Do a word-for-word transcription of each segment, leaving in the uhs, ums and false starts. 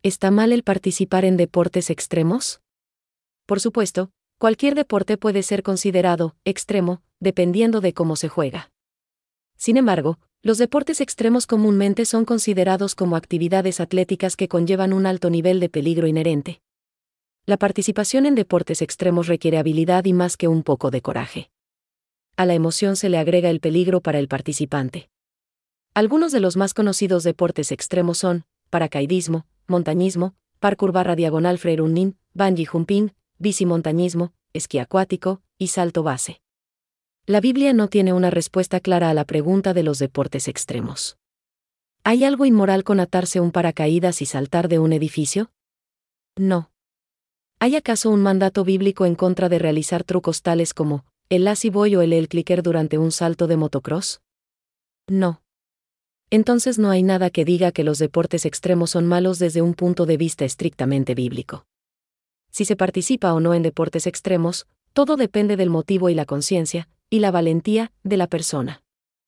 ¿Está mal el participar en deportes extremos? Por supuesto, cualquier deporte puede ser considerado extremo, dependiendo de cómo se juega. Sin embargo, los deportes extremos comúnmente son considerados como actividades atléticas que conllevan un alto nivel de peligro inherente. La participación en deportes extremos requiere habilidad y más que un poco de coraje. A la emoción se le agrega el peligro para el participante. Algunos de los más conocidos deportes extremos son paracaidismo, montañismo, parkour barra diagonal freerunning, bungee jumping, bicimontañismo, esquí acuático y salto base. La Biblia no tiene una respuesta clara a la pregunta de los deportes extremos. ¿Hay algo inmoral con atarse un paracaídas y saltar de un edificio? No. ¿Hay acaso un mandato bíblico en contra de realizar trucos tales como el lazy boy o el el clicker durante un salto de motocross? No. Entonces no hay nada que diga que los deportes extremos son malos desde un punto de vista estrictamente bíblico. Si se participa o no en deportes extremos, todo depende del motivo y la conciencia, y la valentía, de la persona.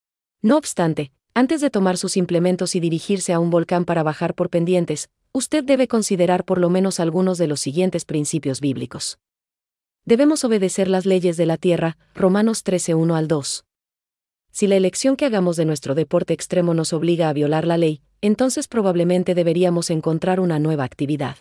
No obstante, antes de tomar sus implementos y dirigirse a un volcán para bajar por pendientes, usted debe considerar por lo menos algunos de los siguientes principios bíblicos. Debemos obedecer las leyes de la tierra, Romanos trece uno al dos. Si la elección que hagamos de nuestro deporte extremo nos obliga a violar la ley, entonces probablemente deberíamos encontrar una nueva actividad.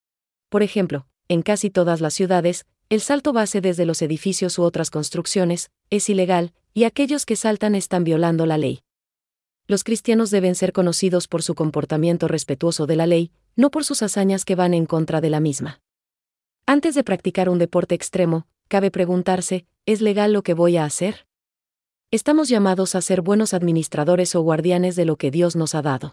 Por ejemplo, en casi todas las ciudades, el salto base desde los edificios u otras construcciones es ilegal, y aquellos que saltan están violando la ley. Los cristianos deben ser conocidos por su comportamiento respetuoso de la ley, no por sus hazañas que van en contra de la misma. Antes de practicar un deporte extremo, cabe preguntarse, ¿es legal lo que voy a hacer? Estamos llamados a ser buenos administradores o guardianes de lo que Dios nos ha dado.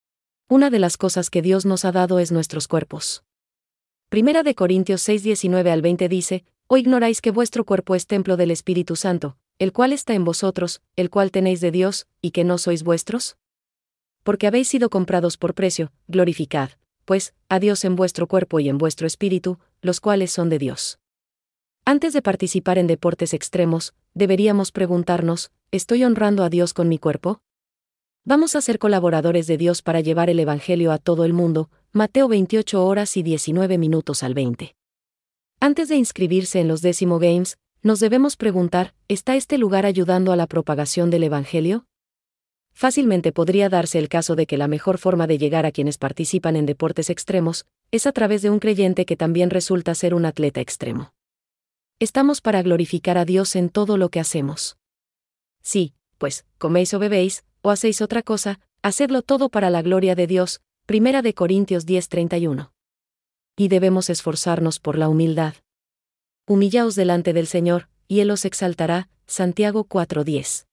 Una de las cosas que Dios nos ha dado es nuestros cuerpos. Primera de Corintios seis diecinueve al veinte dice, ¿o ignoráis que vuestro cuerpo es templo del Espíritu Santo, el cual está en vosotros, el cual tenéis de Dios, y que no sois vuestros? Porque habéis sido comprados por precio, glorificad, pues, a Dios en vuestro cuerpo y en vuestro espíritu, los cuales son de Dios. Antes de participar en deportes extremos, deberíamos preguntarnos, ¿estoy honrando a Dios con mi cuerpo? Vamos a ser colaboradores de Dios para llevar el Evangelio a todo el mundo, Mateo veintiocho horas y diecinueve minutos al veinte. Antes de inscribirse en los Décimo Games, nos debemos preguntar, ¿está este lugar ayudando a la propagación del Evangelio? Fácilmente podría darse el caso de que la mejor forma de llegar a quienes participan en deportes extremos es a través de un creyente que también resulta ser un atleta extremo. Estamos para glorificar a Dios en todo lo que hacemos. Sí, pues, coméis o bebéis, o hacéis otra cosa, hacedlo todo para la gloria de Dios, Primera de Corintios diez treinta y uno. Y debemos esforzarnos por la humildad. Humillaos delante del Señor, y Él os exaltará, Santiago cuatro diez.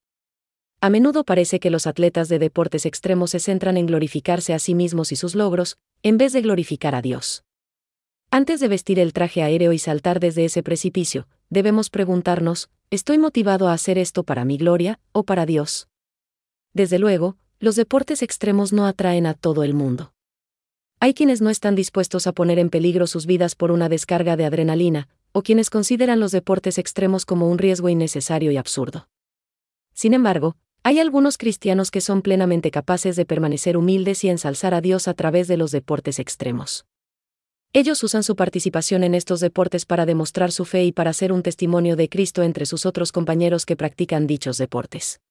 A menudo parece que los atletas de deportes extremos se centran en glorificarse a sí mismos y sus logros, en vez de glorificar a Dios. Antes de vestir el traje aéreo y saltar desde ese precipicio, debemos preguntarnos, ¿estoy motivado a hacer esto para mi gloria, o para Dios? Desde luego, los deportes extremos no atraen a todo el mundo. Hay quienes no están dispuestos a poner en peligro sus vidas por una descarga de adrenalina, o quienes consideran los deportes extremos como un riesgo innecesario y absurdo. Sin embargo, hay algunos cristianos que son plenamente capaces de permanecer humildes y ensalzar a Dios a través de los deportes extremos. Ellos usan su participación en estos deportes para demostrar su fe y para ser un testimonio de Cristo entre sus otros compañeros que practican dichos deportes.